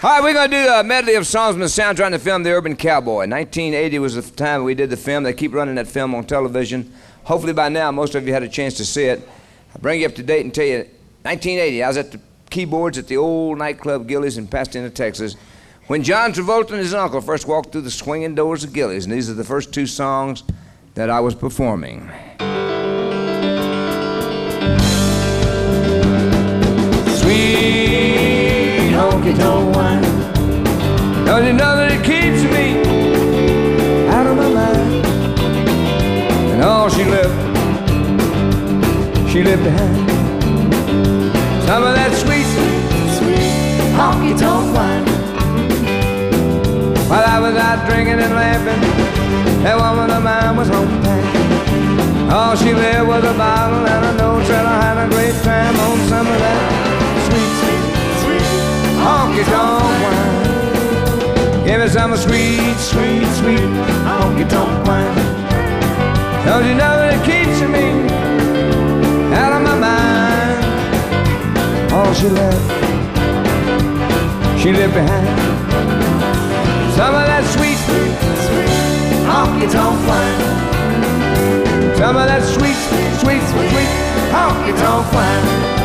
All right, we're going to do a medley of songs from the soundtrack to the film The Urban Cowboy. 1980 was the time we did the film. They keep running that film on television. Hopefully by now, most of you had a chance to see it. I'll bring you up to date and tell you, 1980, I was at the keyboards at the old nightclub Gilley's in Pasadena, Texas, when John Travolta and his uncle first walked through the swinging doors of Gilley's, and these are the first two songs that I was performing. Sweet honky-tonk wine, don't you know that it keeps me out of my mind? And all she left behind some of that sweet, sweet honky-tonk wine. While I was out drinking and laughing, that woman of mine was home time. All she left was a bottle and a note, said I had a great time on some of that sweet, sweet, sweet honky-tonk wine. Give me some sweet, sweet, sweet honky-tonk wine. Don't you know that it keeps me out of my mind? All she left behind some of that sweet, sweet, sweet honky-tonk wine. Some of that sweet, sweet, sweet, sweet honky-tonk wine.